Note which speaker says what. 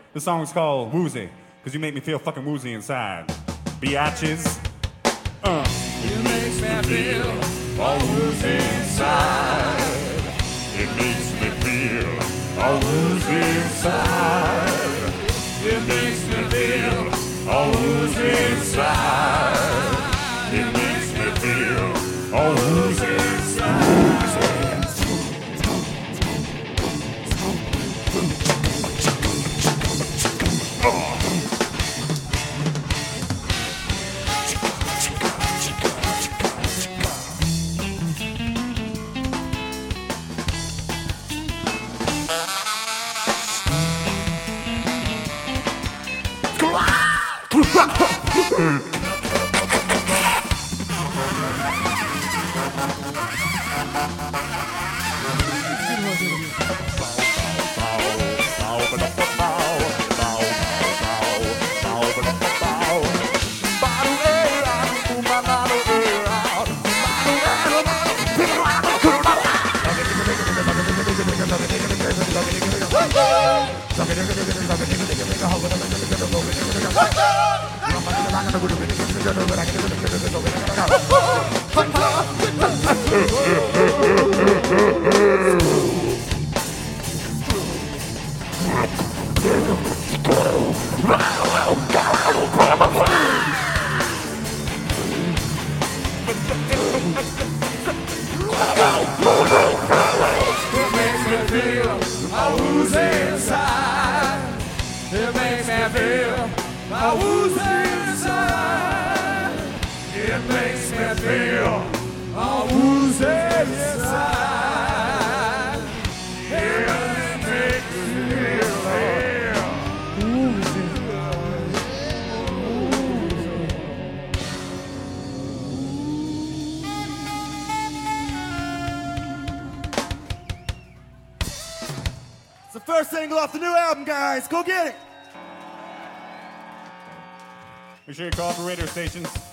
Speaker 1: The song's called Woozy, because you make me feel fucking woozy inside. Biatches.
Speaker 2: It makes me feel all woozy inside.
Speaker 1: It makes me feel all woozy inside.
Speaker 2: It makes me feel
Speaker 1: All woozy inside. It makes me feel all woozy inside.
Speaker 2: It makes me feel all woozy inside. It makes me feel all woozy inside. It makes me feel all woozy inside. It makes me feel woozy.
Speaker 3: It's the first single off the new album, guys. Go get it.
Speaker 1: Make sure you call for radio stations.